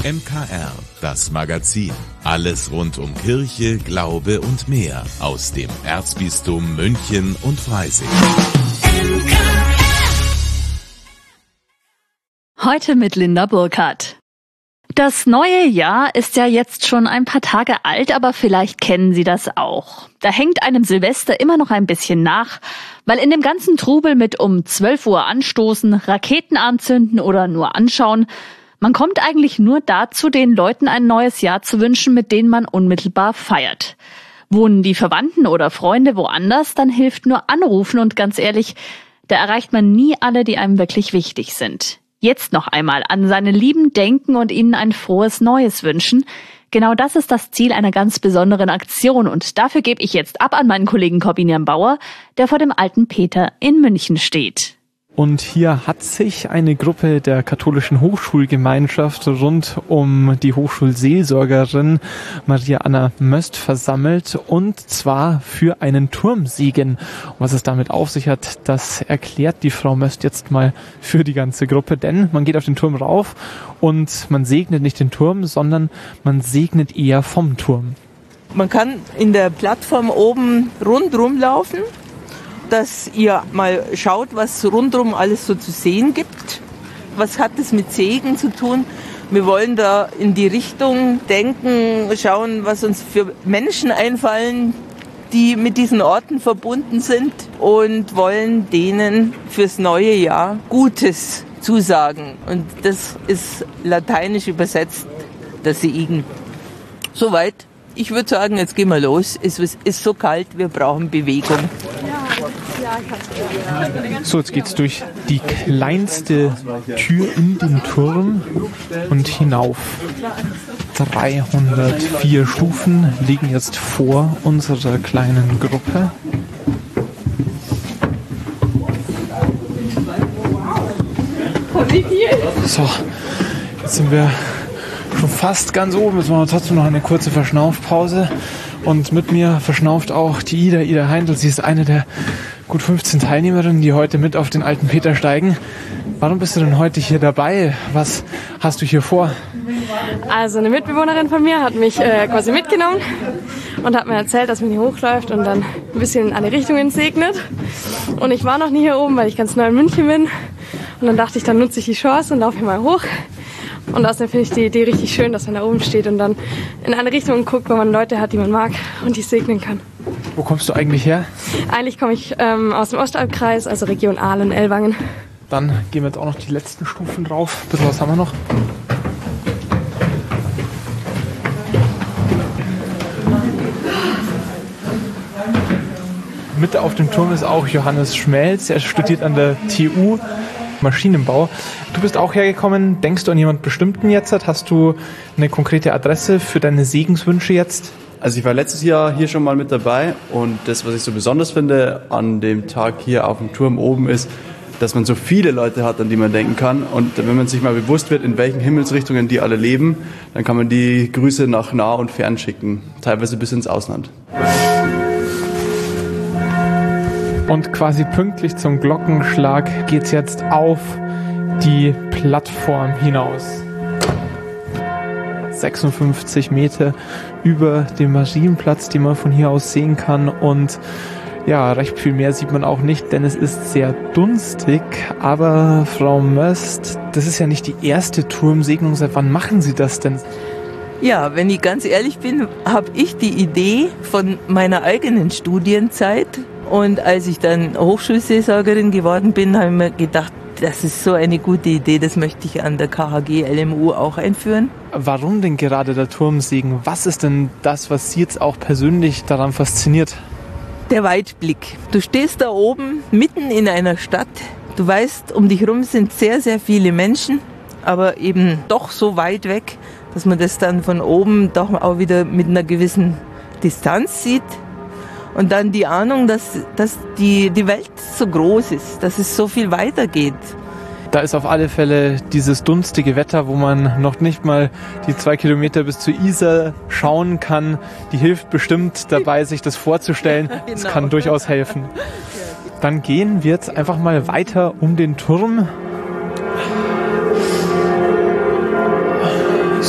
MKR, das Magazin. Alles rund um Kirche, Glaube und mehr aus dem Erzbistum München und Freising. Heute mit Linda Burkhardt. Das neue Jahr ist ja jetzt schon ein paar Tage alt, aber vielleicht kennen Sie das auch. Da hängt einem Silvester immer noch ein bisschen nach, weil in dem ganzen Trubel mit um 12 Uhr anstoßen, Raketen anzünden oder nur anschauen, man kommt eigentlich nur dazu, den Leuten ein neues Jahr zu wünschen, mit denen man unmittelbar feiert. Wohnen die Verwandten oder Freunde woanders, dann hilft nur anrufen und ganz ehrlich, da erreicht man nie alle, die einem wirklich wichtig sind. Jetzt noch einmal an seine Lieben denken und ihnen ein frohes Neues wünschen. Genau das ist das Ziel einer ganz besonderen Aktion und dafür gebe ich jetzt ab an meinen Kollegen Corbinian Bauer, der vor dem Alten Peter in München steht. Und hier hat sich eine Gruppe der katholischen Hochschulgemeinschaft rund um die Hochschulseelsorgerin Maria Anna Möst versammelt und zwar für einen Turmsegen. Und was es damit auf sich hat, das erklärt die Frau Möst jetzt mal für die ganze Gruppe, denn man geht auf den Turm rauf und man segnet nicht den Turm, sondern man segnet eher vom Turm. Man kann in der Plattform oben rundrum laufen, dass ihr mal schaut, was rundherum alles so zu sehen gibt. Was hat das mit Segen zu tun? Wir wollen da in die Richtung denken, schauen, was uns für Menschen einfallen, die mit diesen Orten verbunden sind und wollen denen fürs neue Jahr Gutes zusagen. Und das ist lateinisch übersetzt der Segen. Soweit. Ich würde sagen, jetzt gehen wir los. Es ist so kalt, wir brauchen Bewegung. So, jetzt geht's durch die kleinste Tür in den Turm und hinauf. 304 Stufen liegen jetzt vor unserer kleinen Gruppe. So, jetzt sind wir schon fast ganz oben. Jetzt machen wir trotzdem noch eine kurze Verschnaufpause. Und mit mir verschnauft auch die Ida Heindl. Sie ist eine der gut 15 Teilnehmerinnen, die heute mit auf den Alten Peter steigen. Warum bist du denn heute hier dabei? Was hast du hier vor? Also eine Mitbewohnerin von mir hat mich quasi mitgenommen und hat mir erzählt, dass man hier hochläuft und dann ein bisschen in alle Richtungen segnet. Und ich war noch nie hier oben, weil ich ganz neu in München bin. Und dann dachte ich, dann nutze ich die Chance und laufe hier mal hoch. Und außerdem finde ich die Idee richtig schön, dass man da oben steht und dann in eine Richtung guckt, wo man Leute hat, die man mag und die segnen kann. Wo kommst du eigentlich her? Eigentlich komme ich aus dem Ostalbkreis, also Region Aalen, Ellwangen. Dann gehen wir jetzt auch noch die letzten Stufen drauf. Bitte, was haben wir noch? Mit auf dem Turm ist auch Johannes Schmelz. Er studiert an der TU Maschinenbau. Du bist auch hergekommen. Denkst du an jemand Bestimmten jetzt? Hast du eine konkrete Adresse für deine Segenswünsche jetzt? Also ich war letztes Jahr hier schon mal mit dabei und das, was ich so besonders finde an dem Tag hier auf dem Turm oben ist, dass man so viele Leute hat, an die man denken kann. Und wenn man sich mal bewusst wird, in welchen Himmelsrichtungen die alle leben, dann kann man die Grüße nach nah und fern schicken, teilweise bis ins Ausland. Und quasi pünktlich zum Glockenschlag geht's jetzt auf die Plattform hinaus. 56 Meter über dem Marienplatz, den man von hier aus sehen kann. Und ja, recht viel mehr sieht man auch nicht, denn es ist sehr dunstig. Aber Frau Möst, das ist ja nicht die erste Turmsegnung. Seit wann machen Sie das denn? Ja, wenn ich ganz ehrlich bin, habe ich die Idee von meiner eigenen Studienzeit. Und als ich dann Hochschulseelsorgerin geworden bin, habe ich mir gedacht, das ist so eine gute Idee, das möchte ich an der KHG LMU auch einführen. Warum denn gerade der Turmsegen? Was ist denn das, was Sie jetzt auch persönlich daran fasziniert? Der Weitblick. Du stehst da oben mitten in einer Stadt. Du weißt, um dich herum sind sehr, sehr viele Menschen, aber eben doch so weit weg, dass man das dann von oben doch auch wieder mit einer gewissen Distanz sieht. Und dann die Ahnung, dass die Welt so groß ist, dass es so viel weitergeht. Da ist auf alle Fälle dieses dunstige Wetter, wo man noch nicht mal die 2 Kilometer bis zur Isar schauen kann. Die hilft bestimmt dabei, sich das vorzustellen. Das kann durchaus helfen. Dann gehen wir jetzt einfach mal weiter um den Turm.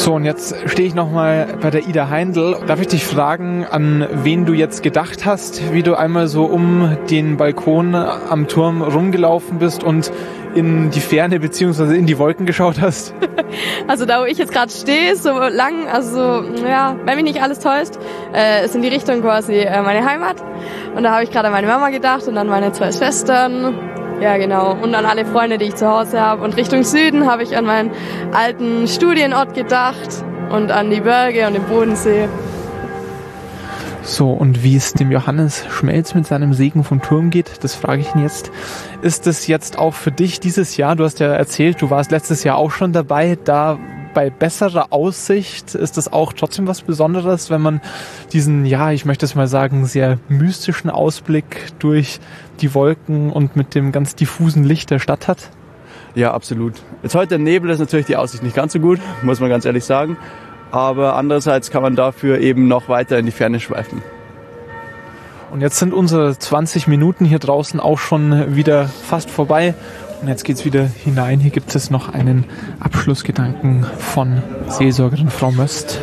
So, und jetzt stehe ich nochmal bei der Ida Heindl. Darf ich dich fragen, an wen du jetzt gedacht hast, wie du einmal so um den Balkon am Turm rumgelaufen bist und in die Ferne bzw. in die Wolken geschaut hast? Also da, wo ich jetzt gerade stehe, so lang, also ja, wenn mich nicht alles täuscht, ist in die Richtung quasi meine Heimat. Und da habe ich gerade an meine Mama gedacht und an meine 2 Schwestern. Ja, genau. Und an alle Freunde, die ich zu Hause habe. Und Richtung Süden habe ich an meinen alten Studienort gedacht und an die Berge und den Bodensee. So, und wie es dem Johannes Schmelz mit seinem Segen vom Turm geht, das frage ich ihn jetzt. Ist das jetzt auch für dich dieses Jahr, du hast ja erzählt, du warst letztes Jahr auch schon dabei, da bei besserer Aussicht, ist das auch trotzdem was Besonderes, wenn man diesen, ja, ich möchte es mal sagen, sehr mystischen Ausblick durch die Wolken und mit dem ganz diffusen Licht der Stadt hat? Ja, absolut. Jetzt heute im Nebel ist natürlich die Aussicht nicht ganz so gut, muss man ganz ehrlich sagen. Aber andererseits kann man dafür eben noch weiter in die Ferne schweifen. Und jetzt sind unsere 20 Minuten hier draußen auch schon wieder fast vorbei. Und jetzt geht's wieder hinein. Hier gibt es noch einen Abschlussgedanken von Seelsorgerin Frau Möst.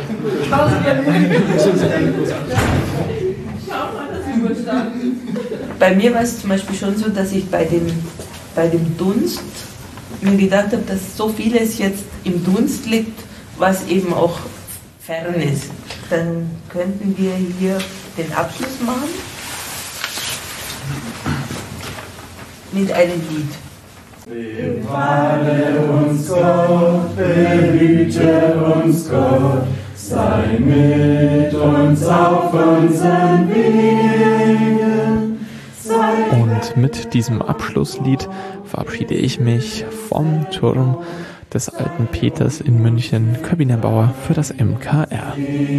Bei mir war es zum Beispiel schon so, dass ich bei dem Dunst mir gedacht habe, dass so vieles jetzt im Dunst liegt, was eben auch fern ist. Dann könnten wir hier den Abschluss machen mit einem Lied. Bewahre uns Gott, behüte uns Gott, sei mit uns auf unseren Wegen. Und mit diesem Abschlusslied verabschiede ich mich vom Turm des Alten Peters in München. Corbina Bauer für das MKR.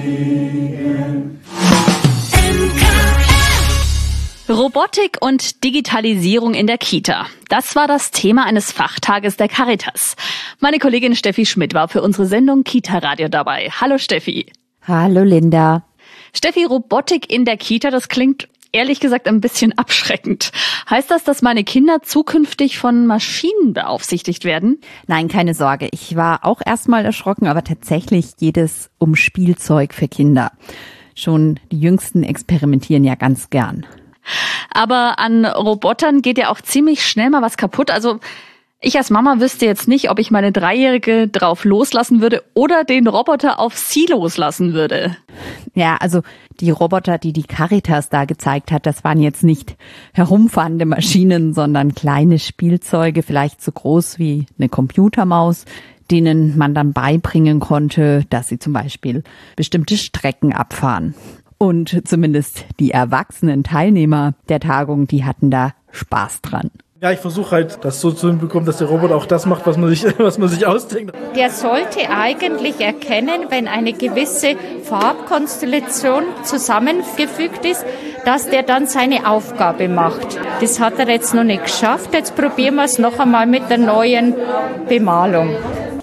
Robotik und Digitalisierung in der Kita. Das war das Thema eines Fachtages der Caritas. Meine Kollegin Steffi Schmidt war für unsere Sendung Kita Radio dabei. Hallo Steffi. Hallo Linda. Steffi, Robotik in der Kita, das klingt ehrlich gesagt ein bisschen abschreckend. Heißt das, dass meine Kinder zukünftig von Maschinen beaufsichtigt werden? Nein, keine Sorge. Ich war auch erstmal erschrocken, aber tatsächlich geht es um Spielzeug für Kinder. Schon die Jüngsten experimentieren ja ganz gern. Aber an Robotern geht ja auch ziemlich schnell mal was kaputt. Also ich als Mama wüsste jetzt nicht, ob ich meine 3-Jährige drauf loslassen würde oder den Roboter auf sie loslassen würde. Ja, also die Roboter, die die Caritas da gezeigt hat, das waren jetzt nicht herumfahrende Maschinen, sondern kleine Spielzeuge, vielleicht so groß wie eine Computermaus, denen man dann beibringen konnte, dass sie zum Beispiel bestimmte Strecken abfahren. Und zumindest die erwachsenen Teilnehmer der Tagung, die hatten da Spaß dran. Ja, ich versuche halt, das so zu hinbekommen, dass der Roboter auch das macht, was man sich ausdenkt. Der sollte eigentlich erkennen, wenn eine gewisse Farbkonstellation zusammengefügt ist, dass der dann seine Aufgabe macht. Das hat er jetzt noch nicht geschafft. Jetzt probieren wir es noch einmal mit der neuen Bemalung.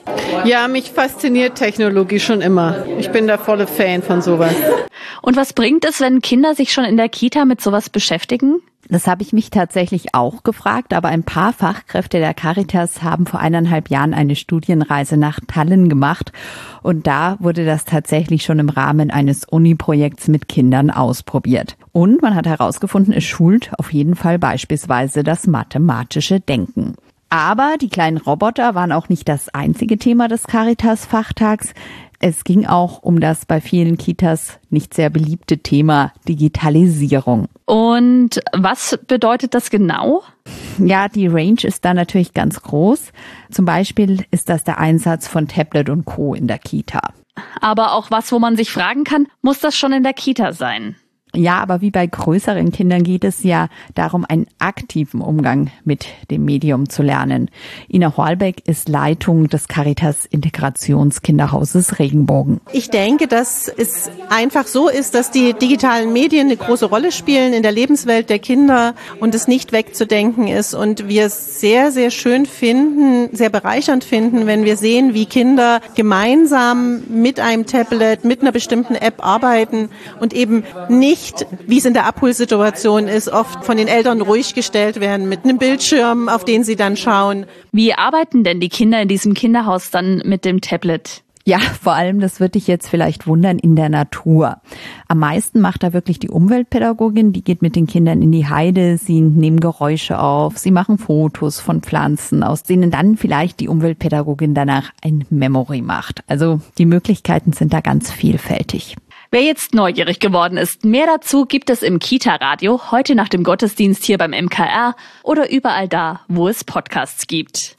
Ja, mich fasziniert Technologie schon immer. Ich bin der volle Fan von sowas. Und was bringt es, wenn Kinder sich schon in der Kita mit sowas beschäftigen? Das habe ich mich tatsächlich auch gefragt, aber ein paar Fachkräfte der Caritas haben vor 1,5 Jahren eine Studienreise nach Tallinn gemacht und da wurde das tatsächlich schon im Rahmen eines Uni-Projekts mit Kindern ausprobiert. Und man hat herausgefunden, es schult auf jeden Fall beispielsweise das mathematische Denken. Aber die kleinen Roboter waren auch nicht das einzige Thema des Caritas-Fachtags. Es ging auch um das bei vielen Kitas nicht sehr beliebte Thema Digitalisierung. Und was bedeutet das genau? Ja, die Range ist da natürlich ganz groß. Zum Beispiel ist das der Einsatz von Tablet und Co. in der Kita. Aber auch was, wo man sich fragen kann, muss das schon in der Kita sein? Ja, aber wie bei größeren Kindern geht es ja darum, einen aktiven Umgang mit dem Medium zu lernen. Ina Horlbeck ist Leitung des Caritas Integrationskinderhauses Regenbogen. Ich denke, dass es einfach so ist, dass die digitalen Medien eine große Rolle spielen in der Lebenswelt der Kinder und es nicht wegzudenken ist. Und wir es sehr, sehr schön finden, sehr bereichernd finden, wenn wir sehen, wie Kinder gemeinsam mit einem Tablet, mit einer bestimmten App arbeiten und eben nicht, wie es in der Abholsituation ist, oft von den Eltern ruhig gestellt werden mit einem Bildschirm, auf den sie dann schauen. Wie arbeiten denn die Kinder in diesem Kinderhaus dann mit dem Tablet? Ja, vor allem, das wird dich jetzt vielleicht wundern, in der Natur. Am meisten macht da wirklich die Umweltpädagogin, die geht mit den Kindern in die Heide, sie nehmen Geräusche auf, sie machen Fotos von Pflanzen, aus denen dann vielleicht die Umweltpädagogin danach ein Memory macht. Also die Möglichkeiten sind da ganz vielfältig. Wer jetzt neugierig geworden ist, mehr dazu gibt es im Kita-Radio, heute nach dem Gottesdienst hier beim MKR oder überall da, wo es Podcasts gibt.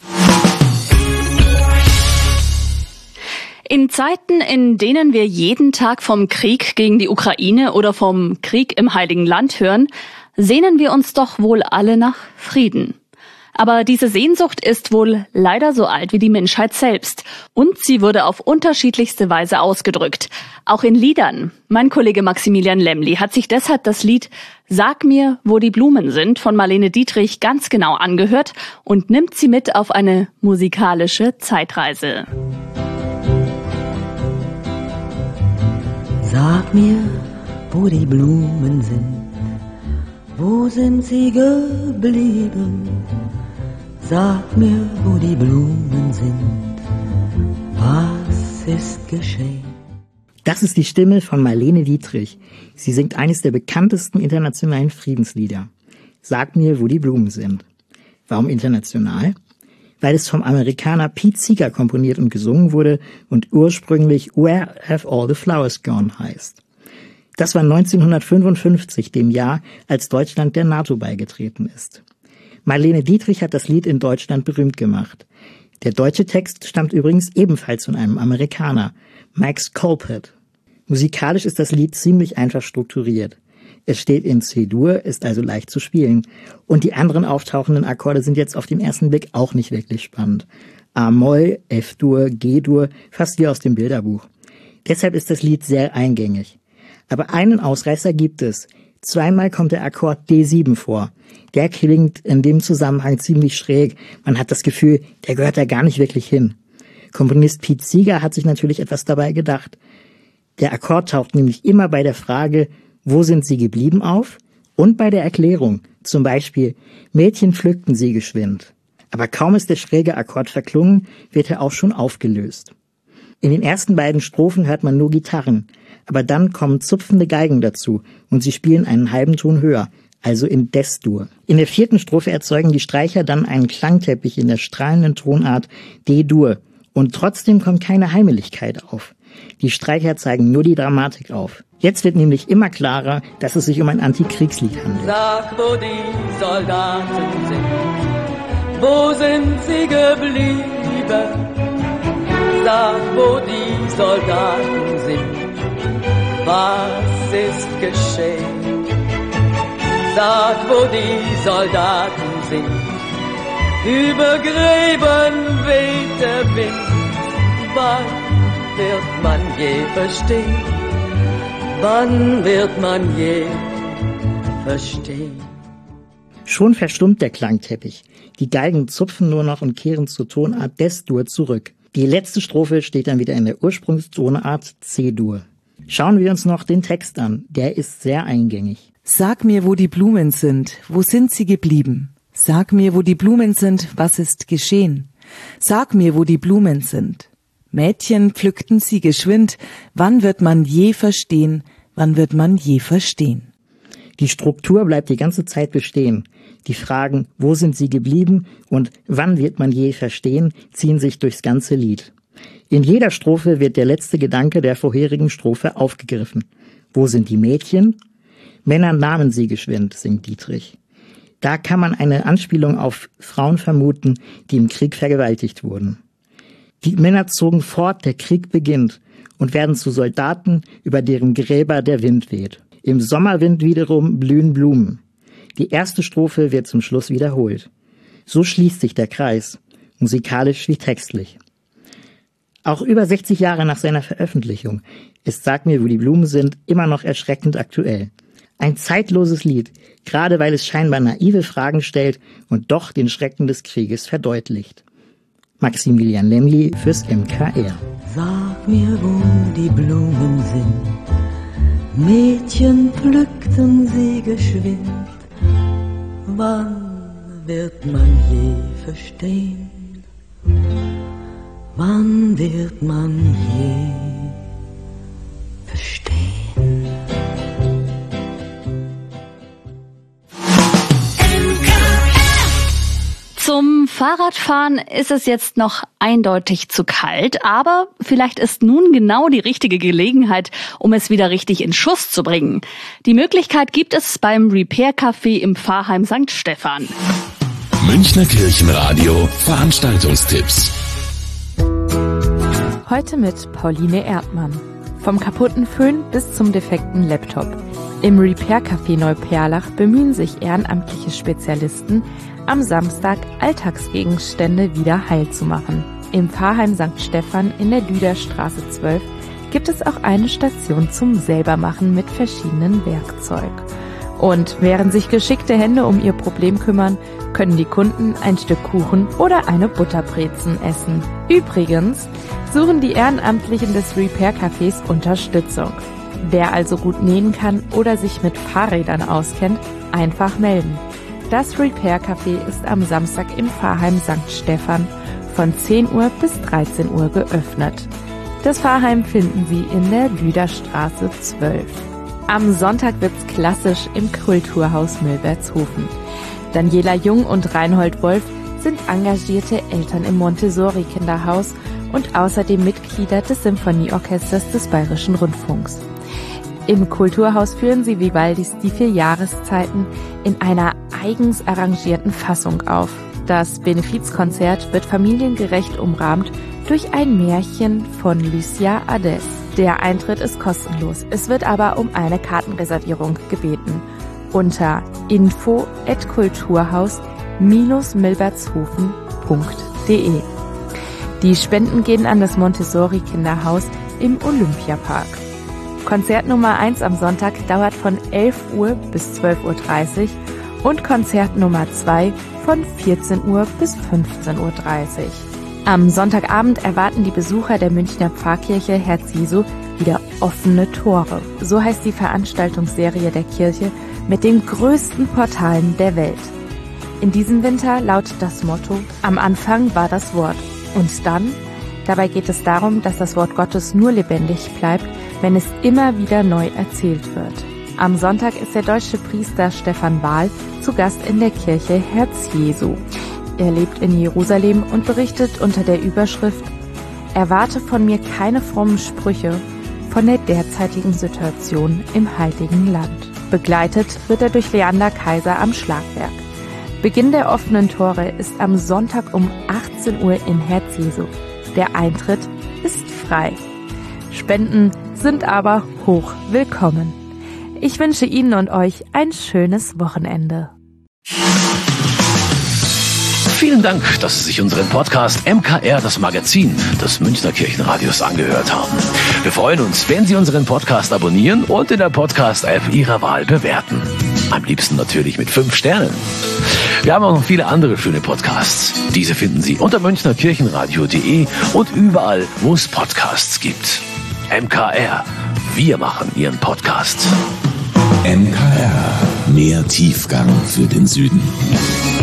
In Zeiten, in denen wir jeden Tag vom Krieg gegen die Ukraine oder vom Krieg im Heiligen Land hören, sehnen wir uns doch wohl alle nach Frieden. Aber diese Sehnsucht ist wohl leider so alt wie die Menschheit selbst. Und sie wurde auf unterschiedlichste Weise ausgedrückt. Auch in Liedern. Mein Kollege Maximilian Lemli hat sich deshalb das Lied Sag mir, wo die Blumen sind von Marlene Dietrich ganz genau angehört und nimmt sie mit auf eine musikalische Zeitreise. Sag mir, wo die Blumen sind, wo sind sie geblieben? Sag mir, wo die Blumen sind, was ist geschehen? Das ist die Stimme von Marlene Dietrich. Sie singt eines der bekanntesten internationalen Friedenslieder. Sag mir, wo die Blumen sind. Warum international? Weil es vom Amerikaner Pete Seeger komponiert und gesungen wurde und ursprünglich Where Have All the Flowers Gone heißt. Das war 1955, dem Jahr, als Deutschland der NATO beigetreten ist. Marlene Dietrich hat das Lied in Deutschland berühmt gemacht. Der deutsche Text stammt übrigens ebenfalls von einem Amerikaner, Max Colpert. Musikalisch ist das Lied ziemlich einfach strukturiert. Es steht in C-Dur, ist also leicht zu spielen. Und die anderen auftauchenden Akkorde sind jetzt auf den ersten Blick auch nicht wirklich spannend. A-Moll, F-Dur, G-Dur, fast wie aus dem Bilderbuch. Deshalb ist das Lied sehr eingängig. Aber einen Ausreißer gibt es. Zweimal kommt der Akkord D7 vor. Der klingt in dem Zusammenhang ziemlich schräg. Man hat das Gefühl, der gehört da gar nicht wirklich hin. Komponist Pete Seeger hat sich natürlich etwas dabei gedacht. Der Akkord taucht nämlich immer bei der Frage, wo sind sie geblieben auf? Und bei der Erklärung, zum Beispiel, Mädchen pflückten sie geschwind. Aber kaum ist der schräge Akkord verklungen, wird er auch schon aufgelöst. In den ersten beiden Strophen hört man nur Gitarren, aber dann kommen zupfende Geigen dazu und sie spielen einen halben Ton höher, also in Des-Dur. In der 4. Strophe erzeugen die Streicher dann einen Klangteppich in der strahlenden Tonart D-Dur und trotzdem kommt keine Heimeligkeit auf. Die Streicher zeigen nur die Dramatik auf. Jetzt wird nämlich immer klarer, dass es sich um ein Antikriegslied handelt. Sag, wo die Soldaten sind, wo sind sie geblieben? Sag, wo die Soldaten sind, was ist geschehen? Sag, wo die Soldaten sind, über Gräben weht der Wind, wann wird man je verstehen? Wann wird man je verstehen? Schon verstummt der Klangteppich. Die Geigen zupfen nur noch und kehren zur Tonart Des-Dur zurück. Die letzte Strophe steht dann wieder in der Ursprungstonart C-Dur. Schauen wir uns noch den Text an. Der ist sehr eingängig. Sag mir, wo die Blumen sind. Wo sind sie geblieben? Sag mir, wo die Blumen sind. Was ist geschehen? Sag mir, wo die Blumen sind. Mädchen pflückten sie geschwind. Wann wird man je verstehen? Wann wird man je verstehen? Die Struktur bleibt die ganze Zeit bestehen. Die Fragen, wo sind sie geblieben und wann wird man je verstehen, ziehen sich durchs ganze Lied. In jeder Strophe wird der letzte Gedanke der vorherigen Strophe aufgegriffen. Wo sind die Mädchen? Männer nahmen sie geschwind, singt Dietrich. Da kann man eine Anspielung auf Frauen vermuten, die im Krieg vergewaltigt wurden. Die Männer zogen fort, der Krieg beginnt und werden zu Soldaten, über deren Gräber der Wind weht. Im Sommerwind wiederum blühen Blumen. Die erste Strophe wird zum Schluss wiederholt. So schließt sich der Kreis, musikalisch wie textlich. Auch über 60 Jahre nach seiner Veröffentlichung ist Sag mir, wo die Blumen sind immer noch erschreckend aktuell. Ein zeitloses Lied, gerade weil es scheinbar naive Fragen stellt und doch den Schrecken des Krieges verdeutlicht. Maximilian Lemli fürs MKR. Sag mir, wo die Blumen sind. Mädchen pflückten sie geschwind. Wann wird man je verstehen? wann wird man je verstehen? Zum Fahrradfahren ist es jetzt noch eindeutig zu kalt, aber vielleicht ist nun genau die richtige Gelegenheit, um es wieder richtig in Schuss zu bringen. Die Möglichkeit gibt es beim Repair Café im Pfarrheim St. Stephan. Münchner Kirchenradio Veranstaltungstipps. Heute mit Pauline Erdmann. Vom kaputten Föhn bis zum defekten Laptop. Im Repair Café Neuperlach bemühen sich ehrenamtliche Spezialisten, am Samstag Alltagsgegenstände wieder heil zu machen. Im Pfarrheim St. Stephan in der Lüderstraße 12 gibt es auch eine Station zum Selbermachen mit verschiedenen Werkzeug. Und während sich geschickte Hände um ihr Problem kümmern, können die Kunden ein Stück Kuchen oder eine Butterbrezen essen. Übrigens suchen die Ehrenamtlichen des Repair Cafés Unterstützung. Wer also gut nähen kann oder sich mit Fahrrädern auskennt, einfach melden. Das Repair Café ist am Samstag im Pfarrheim St. Stephan von 10 Uhr bis 13 Uhr geöffnet. Das Pfarrheim finden Sie in der Lüderstraße 12. Am Sonntag wird's klassisch im Kulturhaus Milbertshofen. Daniela Jung und Reinhold Wolf sind engagierte Eltern im Montessori-Kinderhaus und außerdem Mitglieder des Symphonieorchesters des Bayerischen Rundfunks. Im Kulturhaus führen sie Vivaldis Die 4 Jahreszeiten in einer eigens arrangierten Fassung auf. Das Benefizkonzert wird familiengerecht umrahmt durch ein Märchen von Lucia Ades. Der Eintritt ist kostenlos, es wird aber um eine Kartenreservierung gebeten. Unter info@kulturhaus-milbertshofen.de. Die Spenden gehen an das Montessori-Kinderhaus im Olympiapark. Konzert Nummer 1 am Sonntag dauert von 11 Uhr bis 12.30 Uhr und Konzert Nummer 2 von 14 Uhr bis 15.30 Uhr. Am Sonntagabend erwarten die Besucher der Münchner Pfarrkirche Herz Jesu wieder offene Tore. So heißt die Veranstaltungsserie der Kirche mit den größten Portalen der Welt. In diesem Winter lautet das Motto: Am Anfang war das Wort. Und dann? Dabei geht es darum, dass das Wort Gottes nur lebendig bleibt, wenn es immer wieder neu erzählt wird. Am Sonntag ist der deutsche Priester Stefan Wahl zu Gast in der Kirche Herz Jesu. Er lebt in Jerusalem und berichtet unter der Überschrift: Erwarte von mir keine frommen Sprüche von der derzeitigen Situation im Heiligen Land. Begleitet wird er durch Leander Kaiser am Schlagwerk. Beginn der offenen Tore ist am Sonntag um 18 Uhr in Herz Jesu. Der Eintritt ist frei. Spenden sind aber hoch willkommen. Ich wünsche Ihnen und euch ein schönes Wochenende. Vielen Dank, dass Sie sich unseren Podcast MKR, das Magazin des Münchner Kirchenradios, angehört haben. Wir freuen uns, wenn Sie unseren Podcast abonnieren und in der Podcast-App Ihrer Wahl bewerten. Am liebsten natürlich mit 5 Sternen. Wir haben auch noch viele andere schöne Podcasts. Diese finden Sie unter münchnerkirchenradio.de und überall, wo es Podcasts gibt. MKR, wir machen Ihren Podcast. MKR, mehr Tiefgang für den Süden.